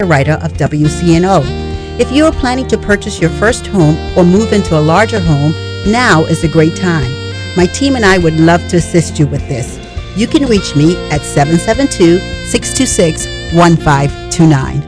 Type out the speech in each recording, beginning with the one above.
writer of WCNO. If you are planning to purchase your first home or move into a larger home, now is a great time. My team and I would love to assist you with this. You can reach me at 772-626-1529.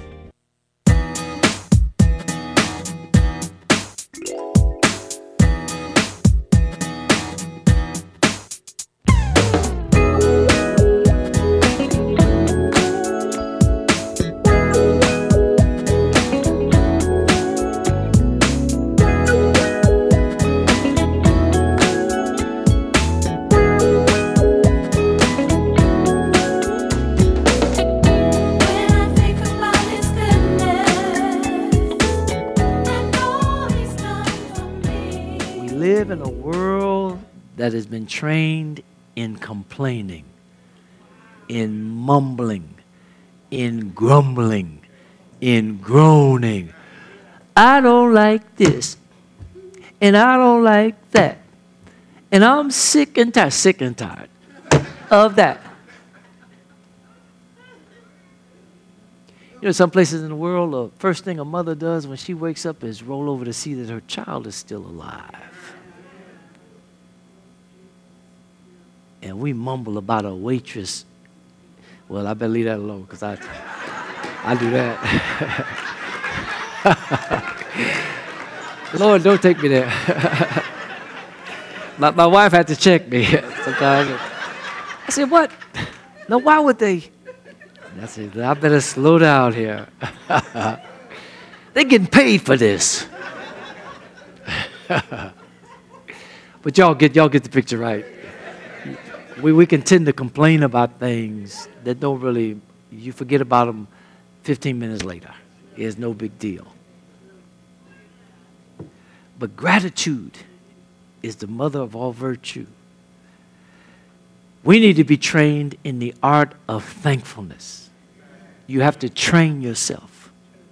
That has been trained in complaining, in mumbling, in grumbling, in groaning. I don't like this, and I don't like that, and I'm sick and tired of that. You know, some places in the world, the first thing a mother does when she wakes up is roll over to see that her child is still alive. And we mumble about a waitress. Well, I better leave that alone because I do that. Lord, don't take me there. my wife had to check me sometimes. I said, what? No, why would they? And I said, I better slow down here. They're getting paid for this. But y'all get the picture right. We can tend to complain about things that don't really, you forget about them 15 minutes later. It's no big deal. But gratitude is the mother of all virtue. We need to be trained in the art of thankfulness. You have to train yourself.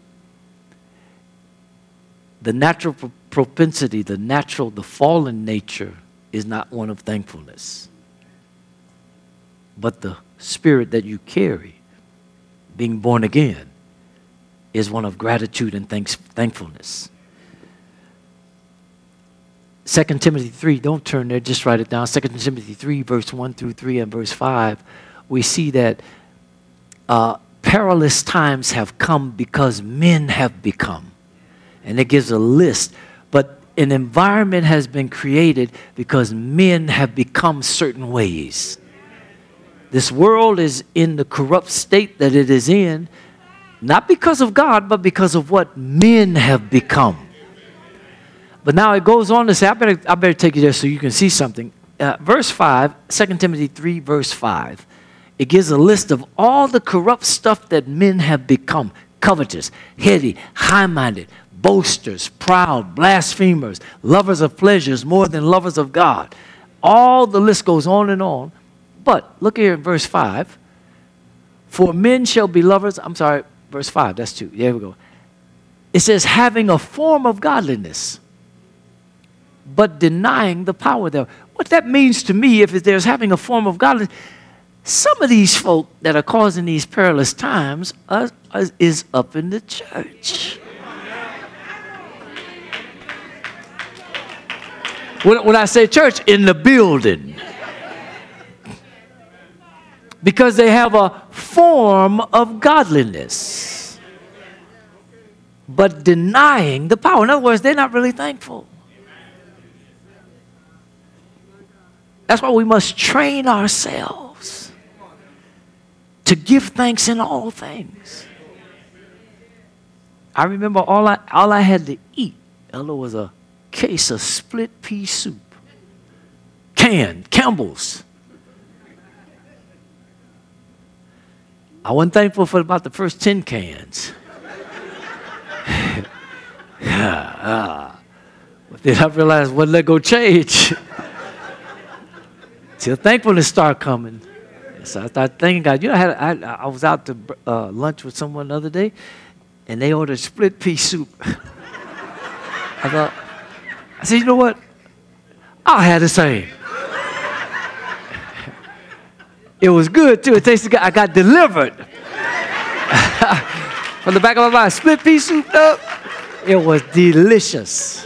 The natural propensity, the fallen nature is not one of thankfulness. But the spirit that you carry, being born again, is one of gratitude and thankfulness. 2 Timothy 3, don't turn there, just write it down. 2 Timothy 3, verse 1 through 3 and verse 5, we see that perilous times have come because men have become. And it gives a list. But an environment has been created because men have become certain ways. This world is in the corrupt state that it is in, not because of God, but because of what men have become. But now it goes on to say, I better take you there so you can see something. Verse 5, 2 Timothy 3, verse 5, it gives a list of all the corrupt stuff that men have become. Covetous, heady, high-minded, boasters, proud, blasphemers, lovers of pleasures more than lovers of God. All the list goes on and on. But look here in verse 5. For men shall be lovers. I'm sorry, verse 5. That's 2. There we go. It says, having a form of godliness, but denying the power thereof. What that means to me, if there's having a form of godliness, some of these folk that are causing these perilous times is up in the church. When I say church, in the building. Because they have a form of godliness, but denying the power. In other words, they're not really thankful. That's why we must train ourselves to give thanks in all things. I remember all I had to eat, Ella, was a case of split pea soup. Canned, Campbell's. I wasn't thankful for about the first 10 cans. But then I realized, wasn't that going to change? Till thankfulness started coming. So I started thanking God. You know, I was out to lunch with someone the other day, and they ordered split pea soup. I said, you know what? I'll have the same. It was good, too. It tasted good. I got delivered. From the back of my mind, split pea souped up. It was delicious.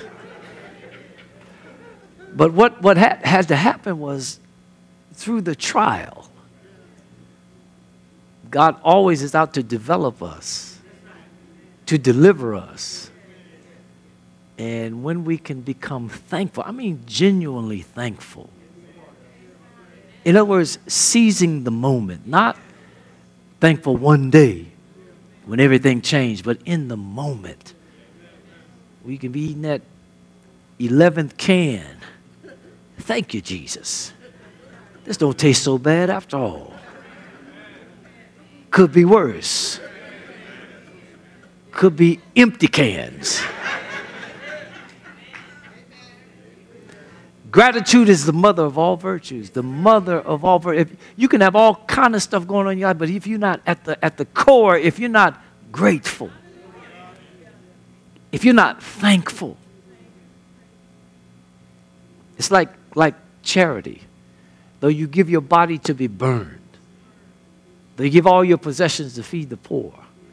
But what had to happen was through the trial, God always is out to develop us, to deliver us. And when we can become thankful, I mean genuinely thankful. In other words, seizing the moment, not thankful one day when everything changed, but in the moment. We can be eating that 11th can. Thank you, Jesus. This don't taste so bad after all. Could be worse. Could be empty cans. Gratitude is the mother of all virtues, the mother of all virtues. You can have all kind of stuff going on in your life, but if you're not at the core, if you're not grateful, if you're not thankful, it's like charity. Though you give your body to be burned, though you give all your possessions to feed the poor,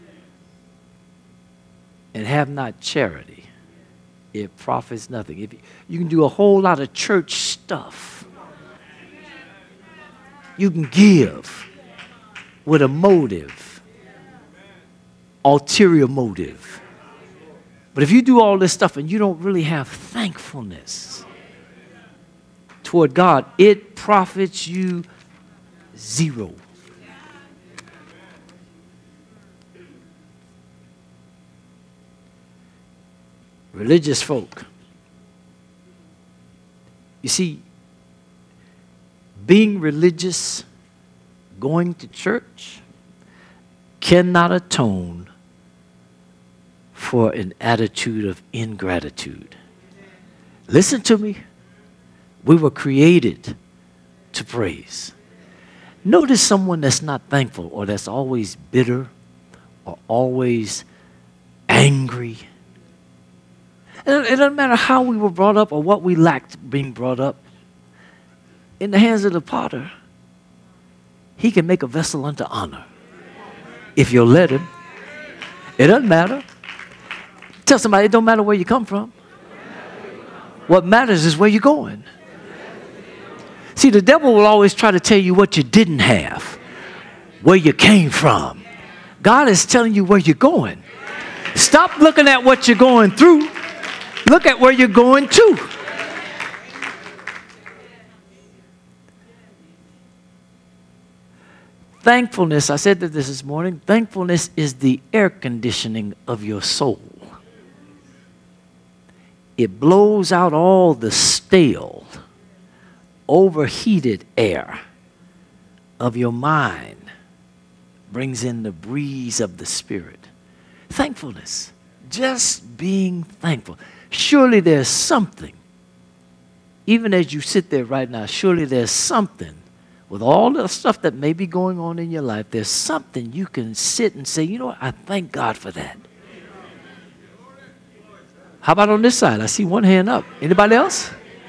and have not charity, it profits nothing. If you can do a whole lot of church stuff. You can give with a motive, ulterior motive. But if you do all this stuff and you don't really have thankfulness toward God, it profits you zero. Religious folk. You see, being religious, going to church, cannot atone for an attitude of ingratitude. Listen to me. We were created to praise. Notice someone that's not thankful or that's always bitter or always angry. It doesn't matter how we were brought up or what we lacked being brought up. In the hands of the potter, he can make a vessel unto honor if you'll let him. It doesn't matter. Tell somebody it don't matter where you come from. What matters is where you're going. See, the devil will always try to tell you what you didn't have, where you came from. God is telling you where you're going. Stop looking at what you're going through. Look at where you're going to. Thankfulness, I said this morning, thankfulness is the air conditioning of your soul. It blows out all the stale, overheated air of your mind, brings in the breeze of the Spirit. Thankfulness, just being thankful. Surely there's something, even as you sit there right now, surely there's something with all the stuff that may be going on in your life, there's something you can sit and say, you know what, I thank God for that. How about on this side? I see one hand up. Anybody else?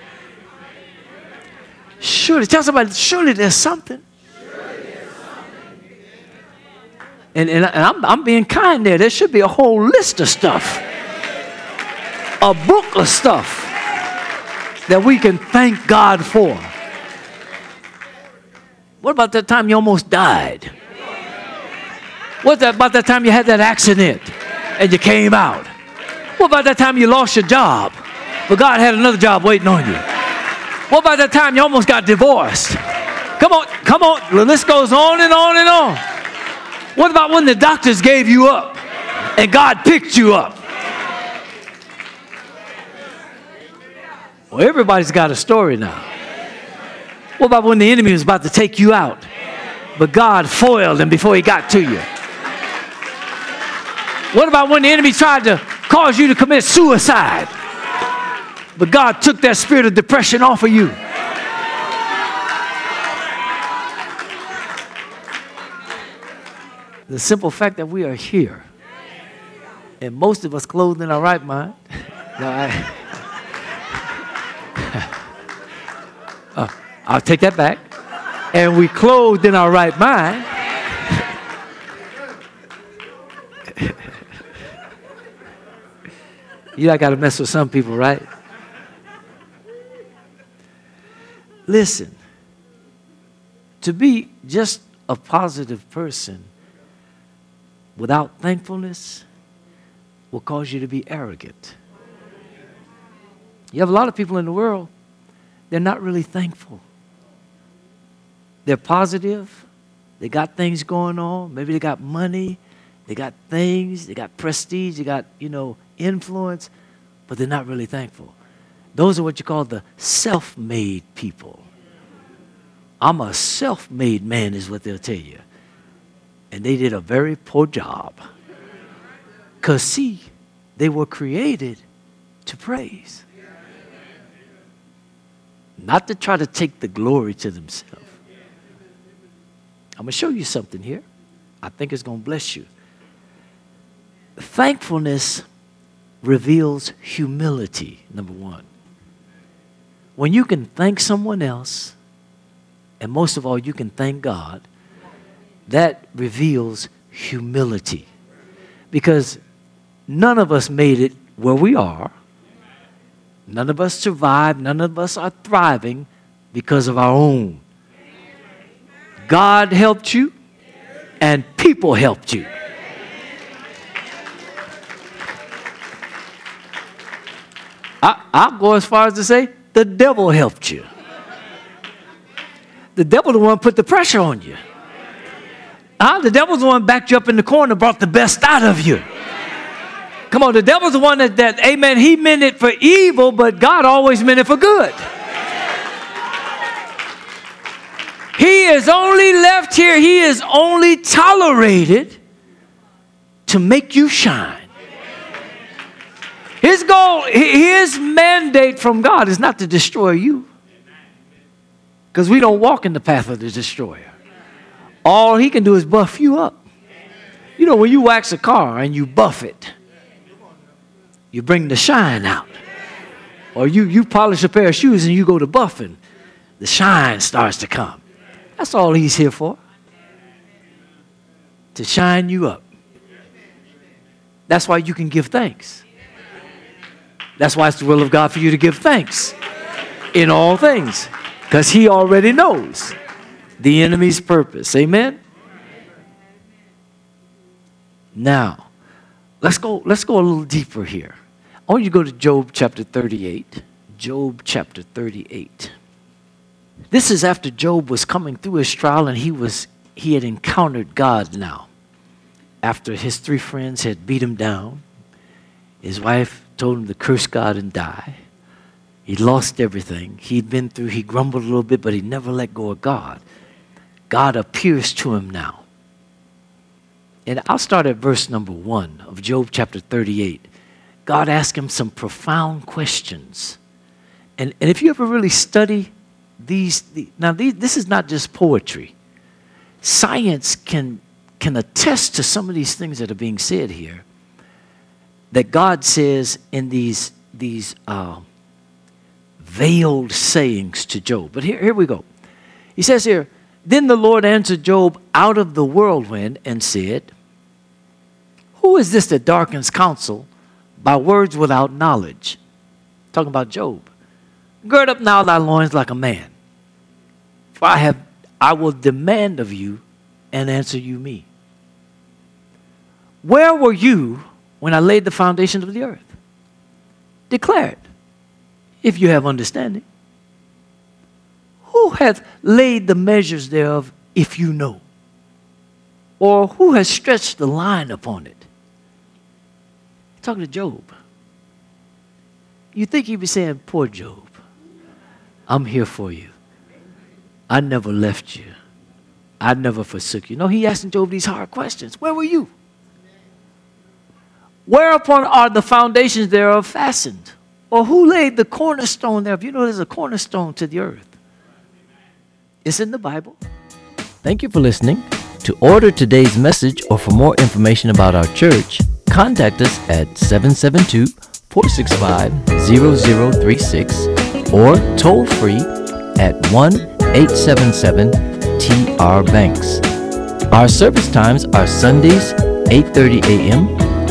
Surely, tell somebody, surely there's something. And I'm being kind there. There should be a whole list of stuff. A book of stuff that we can thank God for. What about that time you almost died? What about that time you had that accident and you came out? What about that time you lost your job, but God had another job waiting on you? What about that time you almost got divorced? Come on. The list goes on and on and on. What about when the doctors gave you up and God picked you up? Well, everybody's got a story now. What about when the enemy was about to take you out, but God foiled him before he got to you? What about when the enemy tried to cause you to commit suicide, but God took that spirit of depression off of you? The simple fact that we are here, and most of us clothed in our right mind. I'll take that back. And we clothed in our right mind. You know, I got to mess with some people, right? Listen, to be just a positive person without thankfulness will cause you to be arrogant. You have a lot of people in the world, they're not really thankful. They're positive. They got things going on. Maybe they got money. They got things. They got prestige. They got, influence. But they're not really thankful. Those are what you call the self-made people. I'm a self-made man is what they'll tell you. And they did a very poor job. Because, see, they were created to praise. Not to try to take the glory to themselves. I'm going to show you something here. I think it's going to bless you. Thankfulness reveals humility, number one. When you can thank someone else, and most of all, you can thank God, that reveals humility. Because none of us made it where we are. None of us survived. None of us are thriving because of our own. God helped you, and people helped you. I'll go as far as to say, the devil helped you. The devil the one put the pressure on you. The devil's the one backed you up in the corner, brought the best out of you. Come on, the devil's the one that, amen, he meant it for evil, but God always meant it for good. He is only left here, he is only tolerated to make you shine. His goal, his mandate from God is not to destroy you. Because we don't walk in the path of the destroyer. All he can do is buff you up. You know, when you wax a car and you buff it, you bring the shine out. Or you polish a pair of shoes and you go to buffing, the shine starts to come. That's all he's here for. To shine you up. That's why you can give thanks. That's why it's the will of God for you to give thanks in all things. Because he already knows the enemy's purpose. Amen? Now, let's go a little deeper here. I want you to go to Job chapter 38. Job chapter 38. This is after Job was coming through his trial and he had encountered God now. After his three friends had beat him down, his wife told him to curse God and die. He lost everything. He grumbled a little bit, but he never let go of God. God appears to him now. And I'll start at verse number 1 of Job chapter 38. God asked him some profound questions. And if you ever really study this is not just poetry. Science can attest to some of these things that are being said here. That God says in these veiled sayings to Job. But here we go. He says here, then the Lord answered Job out of the whirlwind and said, who is this that darkens counsel by words without knowledge? Talking about Job. Gird up now thy loins like a man. For I will demand of you and answer you me. Where were you when I laid the foundations of the earth? Declare it, if you have understanding. Who hath laid the measures thereof, if you know? Or who has stretched the line upon it? Talking to Job. You think he'd be saying, poor Job, I'm here for you. I never left you. I never forsook you. No, he asking Job these hard questions. Where were you? Whereupon are the foundations thereof fastened? Or who laid the cornerstone thereof? You know there's a cornerstone to the earth. It's in the Bible. Thank you for listening. To order today's message or for more information about our church, contact us at 772-465-0036 or toll free at 1-877-TR-BANKS. Our service times are Sundays 8:30 a.m.